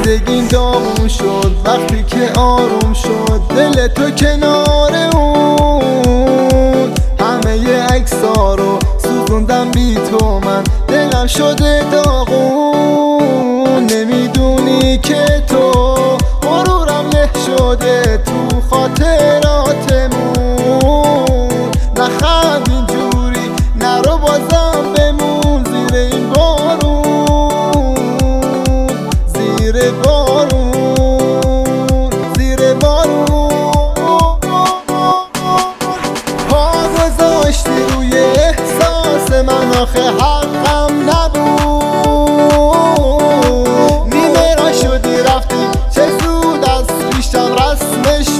زندگیم داغون شد وقتی که آروم شد دل تو کنار اون. همه عکس‌ها رو سوزوندم بی تو، من دلم شده داغون. نمیدونی که تو غرورم له شده تو خاطراتمون. نخند اینجوری نرو بازم بمون زیر این بارون، زیر بارون، زیر بارون. پا گذاشتی روی احساس من، آخه حقم نبود. نیمه را شدی رفتی چه زود از پیشم رسمش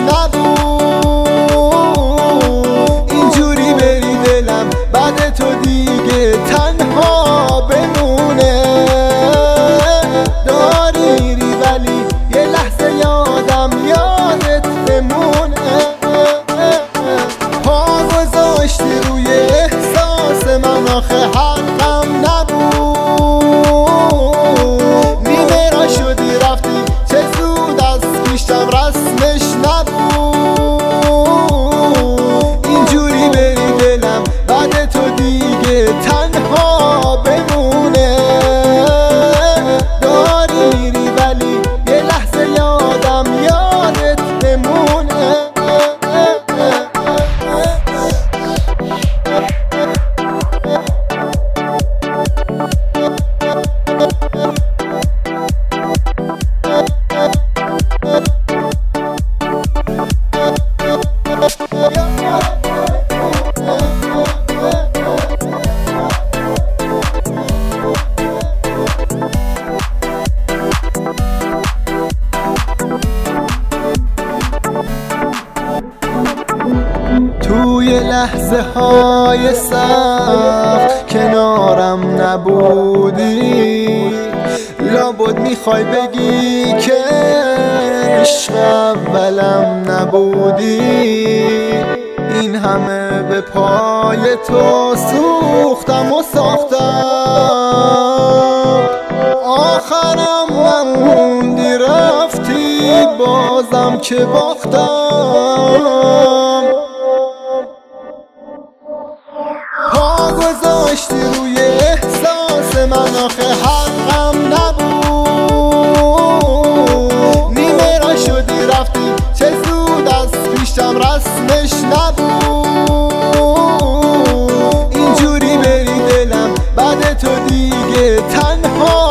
نبود. اینجوری بری دلم بعد تو دیگه تنها بمونه. داری ولی یه لحظه یادم یادت بمونه. پا گذاشتی روی احساس من، آخه حقم نبود. نیمه را شدی رفتی چه زود از پیشم رسمش نبود. اینجوری بری دلم بعد تو دیگه تنها بمونه. داری ولی یه لحظه یادم یادت بمونه. توی لحظه های سخت کنارم نبودی. لابد میخوای بگی که عشق اولم نبودی. این همه به پای تو سوختم و ساختم، آخرم نموندی رفتی بازم که باختم. پا گذاشتی روی احساس من، آخه حقم نبود. نیمه را شدی رفتی چه زود از پیشم رسمش نبود. اینجوری بری دلم بعد تو دیگه تنها